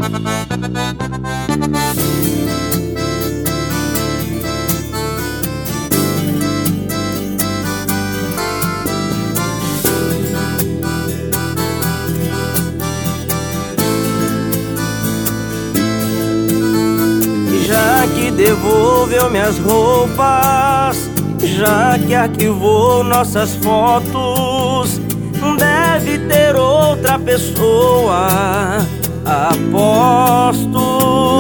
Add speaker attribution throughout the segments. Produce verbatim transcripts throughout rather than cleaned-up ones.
Speaker 1: Já que devolveu minhas roupas, já que arquivou nossas fotos, deve ter outra pessoa, aposto.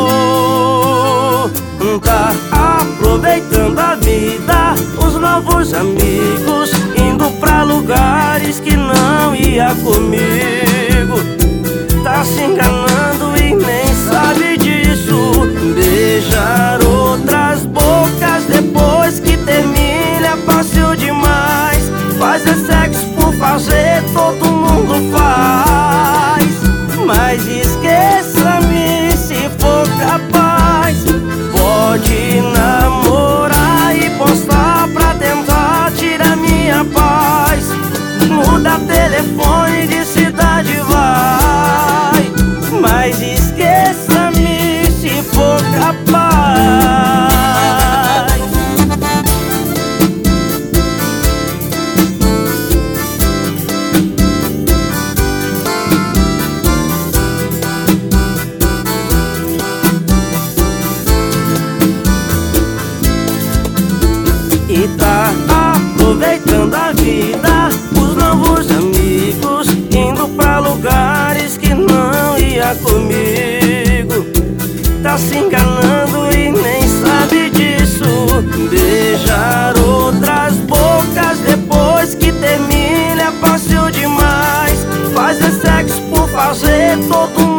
Speaker 1: Tá aproveitando a vida, os novos amigos, indo pra lugares que não ia comigo. Tá se enganando e nem sabe disso. Beijar outras bocas depois que termina é fácil demais. Fazer sexo por fazer todo mundo faz, mas esqueça-me se for capaz. Pode namorar e postar pra tentar tirar minha paz. Muda telefone de cidade, vai, mas esqueça-me se for capaz. E tá aproveitando a vida, os novos amigos, indo pra lugares que não ia comigo. Tá se enganando e nem sabe disso. Beijar outras bocas depois que termina é fácil demais. Fazer sexo por fazer todo mundo